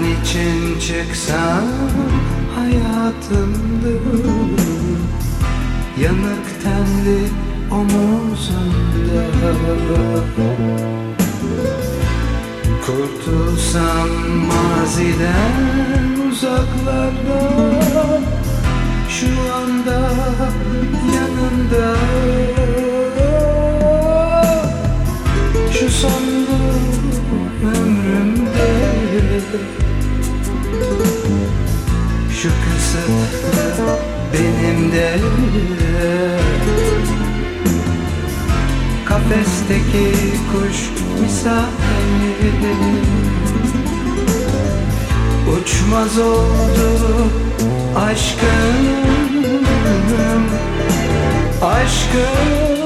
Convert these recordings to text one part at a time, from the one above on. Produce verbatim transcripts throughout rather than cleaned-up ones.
için çıksam hayatımda, yanık tenli omuzunda, kurtulsam maziden uzaklarda, şu anda yanında, şu sonlu ömrümde, şu kısıtlı benim de kafesteki kuş misali uçmaz oldu aşkım, aşkım.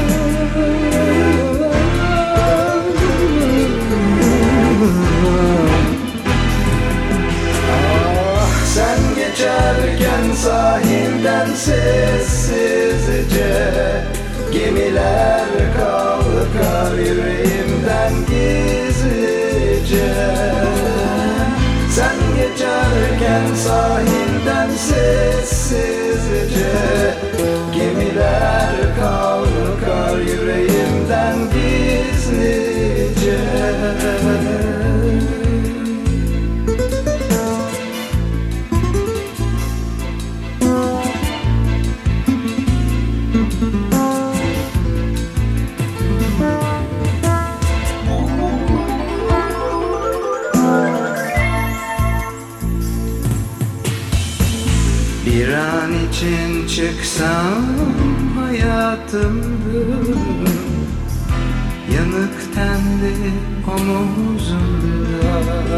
Ah, sen geçerken sahilden sessizce, gemiler kalkar yüreğimden gizlice. Sen geçerken sahilden sessizce, gemiler kalkar yüreğimden gizlice. Bir an için çıksam hayatımda, yanık tenli omuzumda,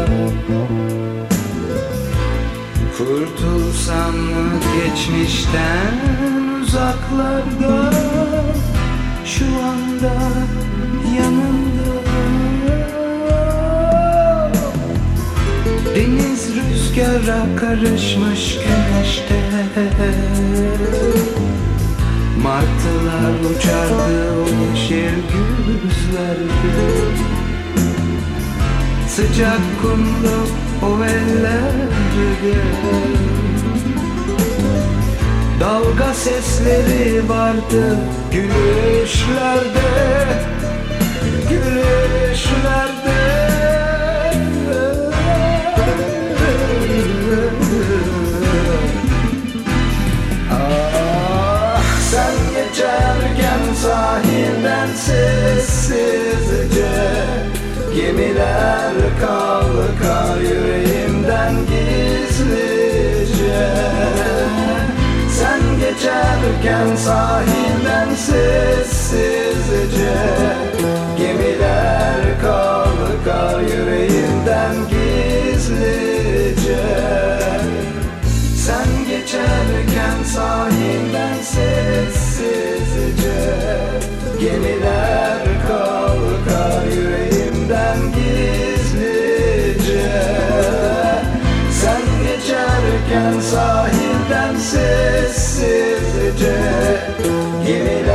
kurtulsam geçmişten uzaklarda, şu anda yanımda. Deniz rüzgara karışmış güneşte, martılar uçardı o yeşil güzlerde, sıcak kumlu o ellerde, dalga sesleri vardı gülüşlerde, gülüşlerde. Sahilden sessizce, gemiler kalkar yüreğimden gizlice. Sen geçerken sahilden sessizce, gemiler kalkar yüreğimden gizlice. Sen geçerken sahilden sessizce, gemiler kalkar yüreğimden gizlice. Sen geçerken sahilden sessizce, gemiler